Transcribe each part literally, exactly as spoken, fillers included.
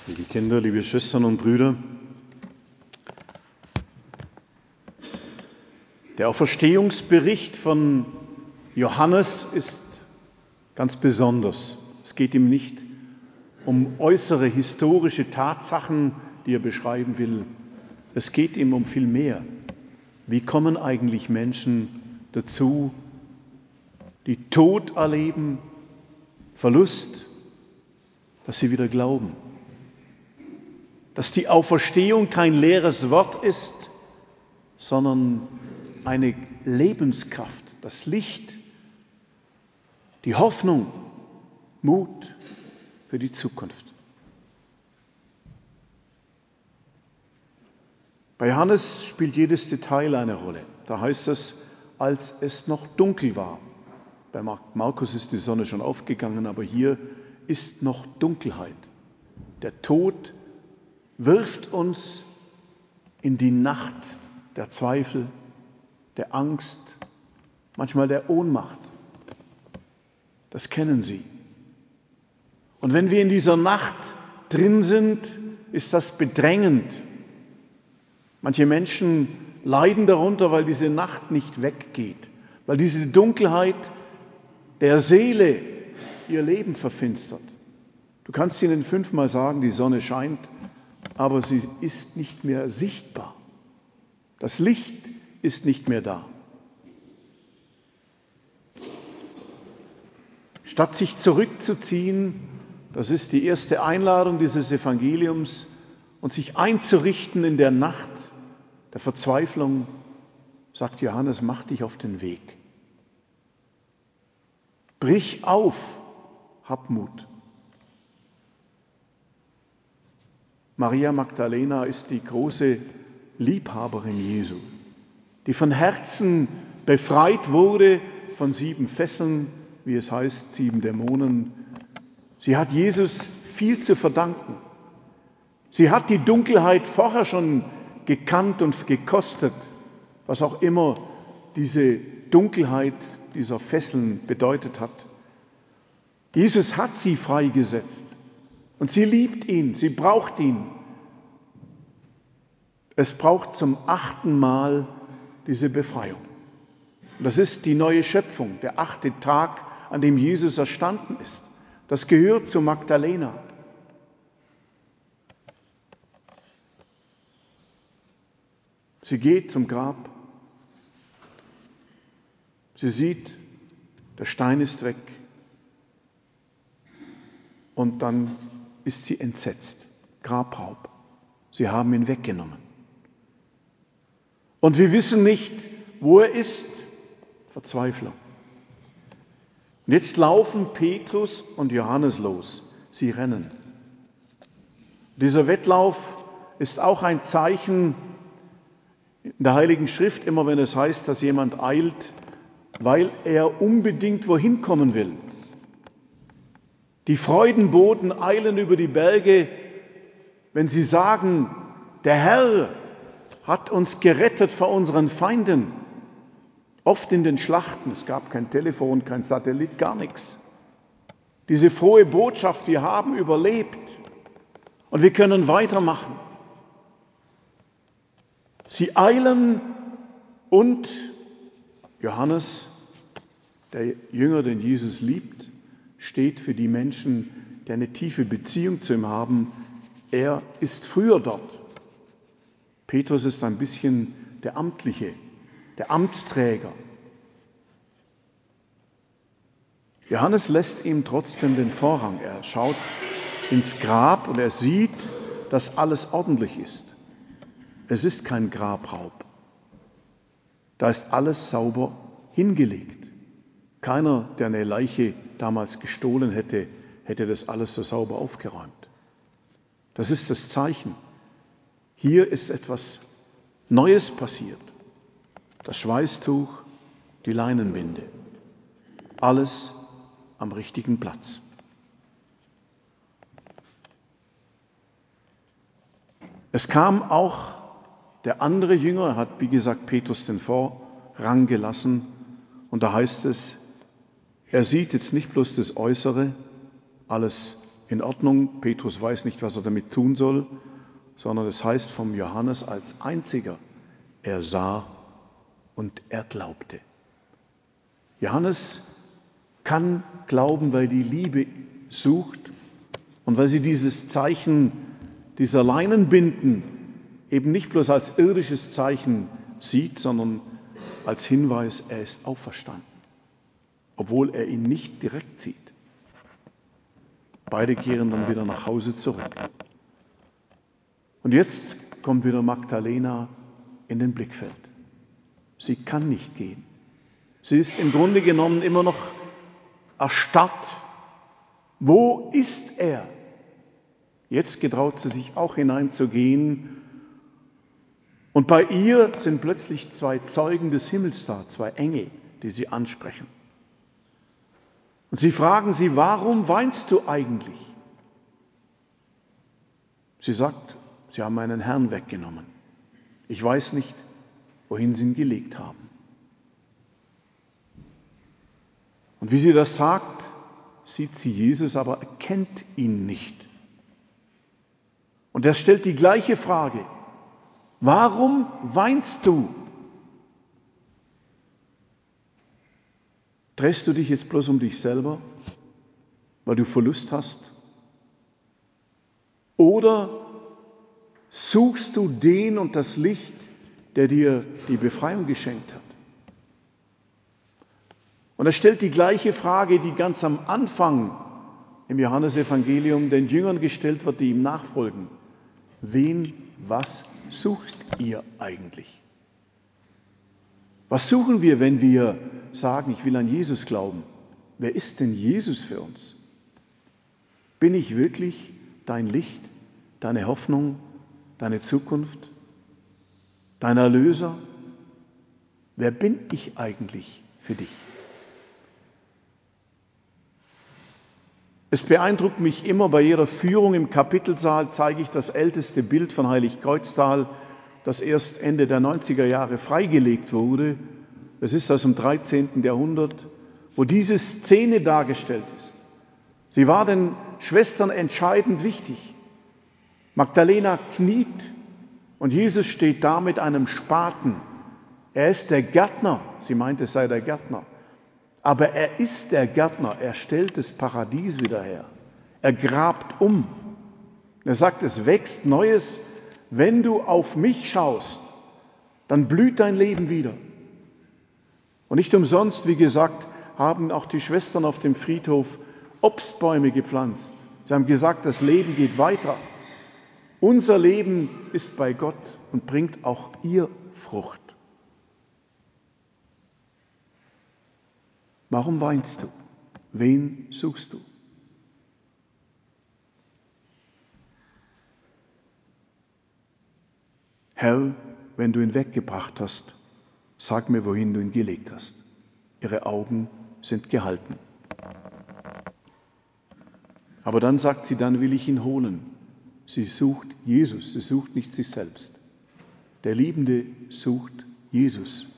Liebe Kinder, liebe Schwestern und Brüder, der Auferstehungsbericht von Johannes ist ganz besonders. Es geht ihm nicht um äußere historische Tatsachen, die er beschreiben will. Es geht ihm um viel mehr. Wie kommen eigentlich Menschen dazu, die Tod erleben, Verlust, dass sie wieder glauben? Dass die Auferstehung kein leeres Wort ist, sondern eine Lebenskraft, das Licht, die Hoffnung, Mut für die Zukunft. Bei Johannes spielt jedes Detail eine Rolle. Da heißt es, als es noch dunkel war. Bei Markus ist die Sonne schon aufgegangen, aber hier ist noch Dunkelheit. Der Tod wirft uns in die Nacht der Zweifel, der Angst, manchmal der Ohnmacht. Das kennen Sie. Und wenn wir in dieser Nacht drin sind, ist das bedrängend. Manche Menschen leiden darunter, weil diese Nacht nicht weggeht, weil diese Dunkelheit der Seele ihr Leben verfinstert. Du kannst ihnen fünfmal sagen, die Sonne scheint, aber sie ist nicht mehr sichtbar. Das Licht ist nicht mehr da. Statt sich zurückzuziehen, das ist die erste Einladung dieses Evangeliums, und sich einzurichten in der Nacht der Verzweiflung, sagt Johannes, mach dich auf den Weg. Brich auf, hab Mut. Maria Magdalena ist die große Liebhaberin Jesu, die von Herzen befreit wurde von sieben Fesseln, wie es heißt, sieben Dämonen. Sie hat Jesus viel zu verdanken. Sie hat die Dunkelheit vorher schon gekannt und gekostet, was auch immer diese Dunkelheit dieser Fesseln bedeutet hat. Jesus hat sie freigesetzt. Und sie liebt ihn, sie braucht ihn. Es braucht zum achten Mal diese Befreiung. Und das ist die neue Schöpfung, der achte Tag, an dem Jesus erstanden ist. Das gehört zu Magdalena. Sie geht zum Grab. Sie sieht, der Stein ist weg. Und dann ist sie entsetzt. Grabraub. Sie haben ihn weggenommen. Und wir wissen nicht, wo er ist. Verzweiflung. Und jetzt laufen Petrus und Johannes los. Sie rennen. Dieser Wettlauf ist auch ein Zeichen in der Heiligen Schrift, immer wenn es heißt, dass jemand eilt, weil er unbedingt wohin kommen will. Die Freudenboten eilen über die Berge, wenn sie sagen, der Herr hat uns gerettet vor unseren Feinden. Oft in den Schlachten, es gab kein Telefon, kein Satellit, gar nichts. Diese frohe Botschaft, wir haben überlebt und wir können weitermachen. Sie eilen und Johannes, der Jünger, den Jesus liebt, steht für die Menschen, die eine tiefe Beziehung zu ihm haben. Er ist früher dort. Petrus ist ein bisschen der Amtliche, der Amtsträger. Johannes lässt ihm trotzdem den Vorrang. Er schaut ins Grab und er sieht, dass alles ordentlich ist. Es ist kein Grabraub. Da ist alles sauber hingelegt. Keiner, der eine Leiche damals gestohlen hätte, hätte das alles so sauber aufgeräumt. Das ist das Zeichen. Hier ist etwas Neues passiert. Das Schweißtuch, die Leinenbinde. Alles am richtigen Platz. Es kam auch der andere Jünger, er hat, wie gesagt, Petrus den Vorrang gelassen. Und da heißt es, er sieht jetzt nicht bloß das Äußere, alles in Ordnung. Petrus weiß nicht, was er damit tun soll, sondern es heißt vom Johannes als einziger, er sah und er glaubte. Johannes kann glauben, weil die Liebe sucht und weil sie dieses Zeichen dieser Leinenbinden eben nicht bloß als irdisches Zeichen sieht, sondern als Hinweis, er ist auferstanden, obwohl er ihn nicht direkt sieht. Beide kehren dann wieder nach Hause zurück. Und jetzt kommt wieder Magdalena in den Blickfeld. Sie kann nicht gehen. Sie ist im Grunde genommen immer noch erstarrt. Wo ist er? Jetzt getraut sie sich auch hineinzugehen. Und bei ihr sind plötzlich zwei Zeugen des Himmels da, zwei Engel, die sie ansprechen. Und sie fragen sie, warum weinst du eigentlich? Sie sagt, sie haben meinen Herrn weggenommen. Ich weiß nicht, wohin sie ihn gelegt haben. Und wie sie das sagt, sieht sie Jesus, aber erkennt ihn nicht. Und er stellt die gleiche Frage. Warum weinst du? Drehst du dich jetzt bloß um dich selber, weil du Verlust hast? Oder suchst du den und das Licht, der dir die Befreiung geschenkt hat? Und er stellt die gleiche Frage, die ganz am Anfang im Johannesevangelium den Jüngern gestellt wird, die ihm nachfolgen. Wen, was sucht ihr eigentlich? Was suchen wir, wenn wir sagen, ich will an Jesus glauben? Wer ist denn Jesus für uns? Bin ich wirklich dein Licht, deine Hoffnung, deine Zukunft, dein Erlöser? Wer bin ich eigentlich für dich? Es beeindruckt mich immer, bei jeder Führung im Kapitelsaal zeige ich das älteste Bild von Heiligkreuztal, das erst Ende der neunziger Jahre freigelegt wurde. Es ist aus dem dreizehnten Jahrhundert, wo diese Szene dargestellt ist. Sie war den Schwestern entscheidend wichtig. Magdalena kniet und Jesus steht da mit einem Spaten. Er ist der Gärtner. Sie meint, es sei der Gärtner. Aber er ist der Gärtner. Er stellt das Paradies wieder her. Er grabt um. Er sagt, es wächst Neues. Wenn du auf mich schaust, dann blüht dein Leben wieder. Und nicht umsonst, wie gesagt, haben auch die Schwestern auf dem Friedhof Obstbäume gepflanzt. Sie haben gesagt, das Leben geht weiter. Unser Leben ist bei Gott und bringt auch ihr Frucht. Warum weinst du? Wen suchst du? Herr, wenn du ihn weggebracht hast, sag mir, wohin du ihn gelegt hast. Ihre Augen sind gehalten. Aber dann sagt sie, dann will ich ihn holen. Sie sucht Jesus, sie sucht nicht sich selbst. Der Liebende sucht Jesus.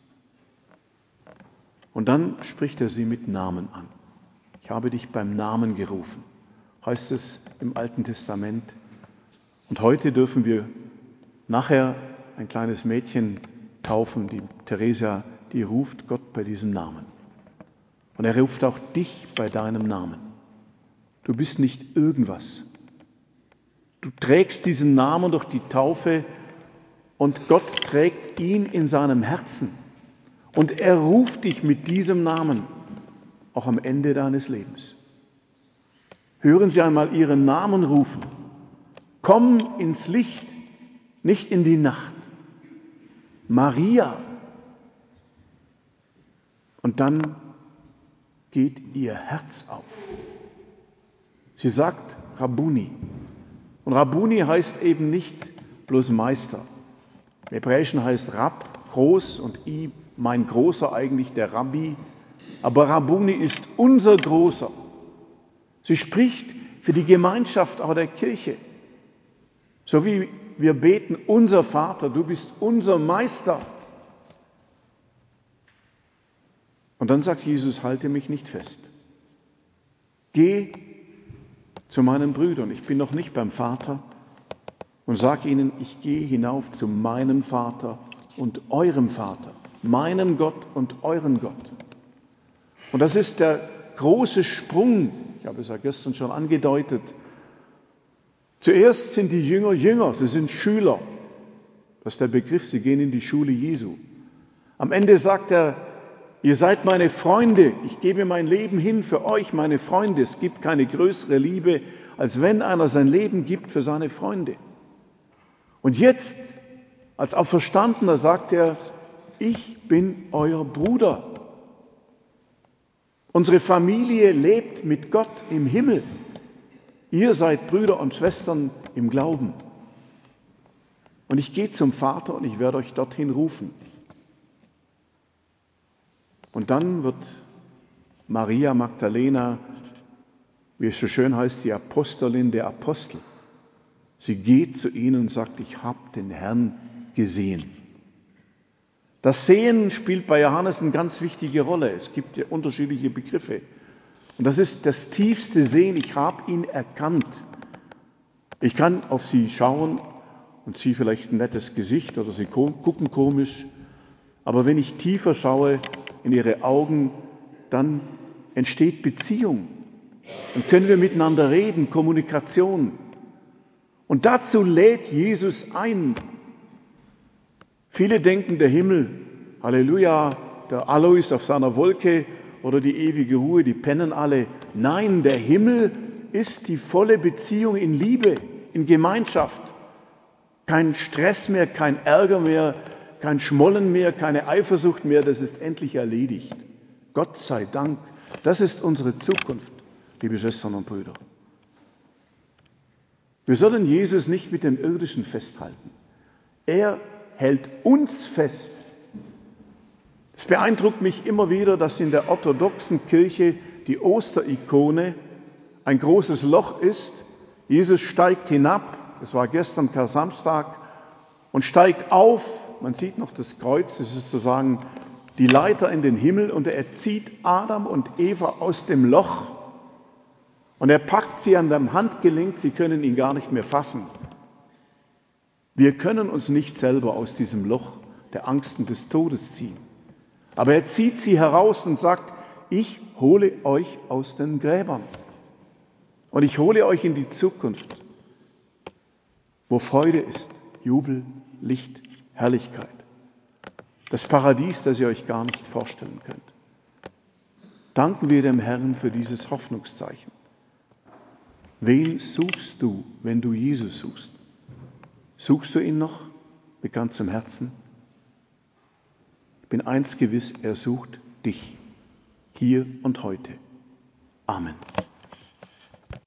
Und dann spricht er sie mit Namen an. Ich habe dich beim Namen gerufen, heißt es im Alten Testament. Und heute dürfen wir nachher ein kleines Mädchen taufen, die Theresia, die ruft Gott bei diesem Namen. Und er ruft auch dich bei deinem Namen. Du bist nicht irgendwas. Du trägst diesen Namen durch die Taufe und Gott trägt ihn in seinem Herzen. Und er ruft dich mit diesem Namen auch am Ende deines Lebens. Hören Sie einmal Ihren Namen rufen. Komm ins Licht, nicht in die Nacht. Maria. Und dann geht ihr Herz auf. Sie sagt Rabbuni. Und Rabbuni heißt eben nicht bloß Meister. Im Hebräischen heißt Rab, groß, und I, mein Großer, eigentlich der Rabbi. Aber Rabbuni ist unser Großer. Sie spricht für die Gemeinschaft auch der Kirche. So wie wir beten, unser Vater, du bist unser Meister. Und dann sagt Jesus, halte mich nicht fest. Geh zu meinen Brüdern. Ich bin noch nicht beim Vater und sage ihnen, ich gehe hinauf zu meinem Vater und eurem Vater, meinem Gott und euren Gott. Und das ist der große Sprung, ich habe es ja gestern schon angedeutet. Zuerst sind die Jünger Jünger, sie sind Schüler. Das ist der Begriff, sie gehen in die Schule Jesu. Am Ende sagt er, ihr seid meine Freunde, ich gebe mein Leben hin für euch, meine Freunde. Es gibt keine größere Liebe, als wenn einer sein Leben gibt für seine Freunde. Und jetzt, als Auferstandener, sagt er, ich bin euer Bruder. Unsere Familie lebt mit Gott im Himmel. Ihr seid Brüder und Schwestern im Glauben. Und ich gehe zum Vater und ich werde euch dorthin rufen. Und dann wird Maria Magdalena, wie es so schön heißt, die Apostelin der Apostel. Sie geht zu ihnen und sagt, ich habe den Herrn gesehen. Das Sehen spielt bei Johannes eine ganz wichtige Rolle. Es gibt ja unterschiedliche Begriffe. Und das ist das tiefste Sehen. Ich habe ihn erkannt. Ich kann auf sie schauen und sie vielleicht ein nettes Gesicht oder sie gucken komisch. Aber wenn ich tiefer schaue in ihre Augen, dann entsteht Beziehung. Dann können wir miteinander reden, Kommunikation. Und dazu lädt Jesus ein. Viele denken, der Himmel, Halleluja, der Alois auf seiner Wolke oder die ewige Ruhe, die pennen alle. Nein, der Himmel ist die volle Beziehung in Liebe, in Gemeinschaft. Kein Stress mehr, kein Ärger mehr, kein Schmollen mehr, keine Eifersucht mehr, das ist endlich erledigt. Gott sei Dank, das ist unsere Zukunft, liebe Schwestern und Brüder. Wir sollen Jesus nicht mit dem Irdischen festhalten. Er hält uns fest. Es beeindruckt mich immer wieder, dass in der orthodoxen Kirche die Osterikone ein großes Loch ist. Jesus steigt hinab, das war gestern Kar-Samstag, und steigt auf. Man sieht noch das Kreuz, das ist sozusagen die Leiter in den Himmel, und er zieht Adam und Eva aus dem Loch und er packt sie an dem Handgelenk, sie können ihn gar nicht mehr fassen. Wir können uns nicht selber aus diesem Loch der Angst und des Todes ziehen. Aber er zieht sie heraus und sagt, ich hole euch aus den Gräbern und ich hole euch in die Zukunft, wo Freude ist, Jubel, Licht, Herrlichkeit. Das Paradies, das ihr euch gar nicht vorstellen könnt. Danken wir dem Herrn für dieses Hoffnungszeichen. Wen suchst du, wenn du Jesus suchst? Suchst du ihn noch mit ganzem Herzen? Ich bin eins gewiss, er sucht dich, hier und heute. Amen.